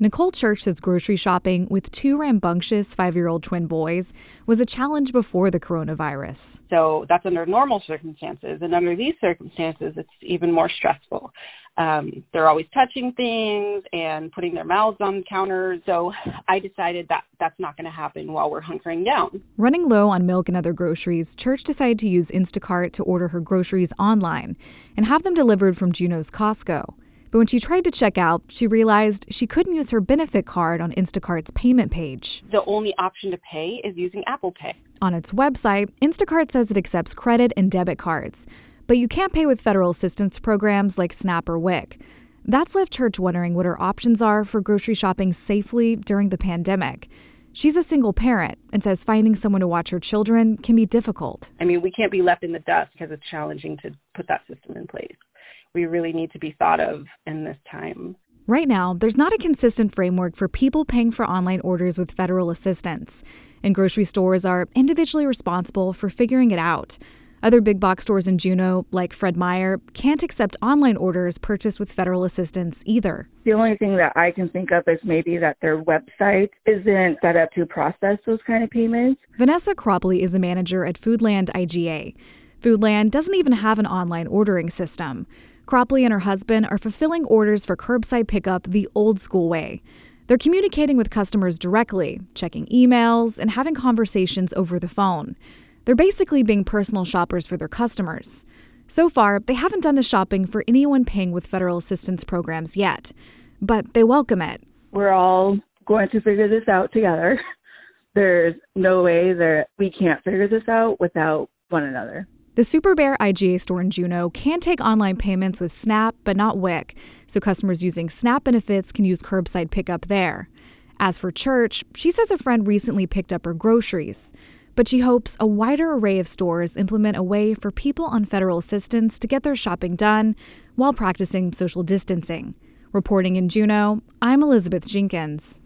Nicole Church says grocery shopping with two rambunctious 5-year-old twin boys was a challenge before the coronavirus. So that's under normal circumstances. And under these circumstances, it's even more stressful. They're always touching things and putting their mouths on counters. So I decided that that's not going to happen while we're hunkering down. Running low on milk and other groceries, Church decided to use Instacart to order her groceries online and have them delivered from Juneau's Costco. But when she tried to check out, she realized she couldn't use her benefit card on Instacart's payment page. The only option to pay is using Apple Pay. On its website, Instacart says it accepts credit and debit cards, but you can't pay with federal assistance programs like SNAP or WIC. That's left Church wondering what her options are for grocery shopping safely during the pandemic. She's a single parent and says finding someone to watch her children can be difficult. I mean, we can't be left in the dust because it's challenging to put that system in place. We really need to be thought of in this time. Right now, there's not a consistent framework for people paying for online orders with federal assistance, and grocery stores are individually responsible for figuring it out. Other big box stores in Juneau, like Fred Meyer, can't accept online orders purchased with federal assistance either. The only thing that I can think of is maybe that their website isn't set up to process those kind of payments. Vanessa Cropley is a manager at Foodland IGA. Foodland doesn't even have an online ordering system. Cropley and her husband are fulfilling orders for curbside pickup the old school way. They're communicating with customers directly, checking emails, and having conversations over the phone. They're basically being personal shoppers for their customers. So far, they haven't done the shopping for anyone paying with federal assistance programs yet, but they welcome it. We're all going to figure this out together. There's no way that we can't figure this out without one another. The Super Bear IGA store in Juneau can take online payments with SNAP, but not WIC, so customers using SNAP benefits can use curbside pickup there. As for Church, she says a friend recently picked up her groceries, but she hopes a wider array of stores implement a way for people on federal assistance to get their shopping done while practicing social distancing. Reporting in Juneau, I'm Elizabeth Jenkins.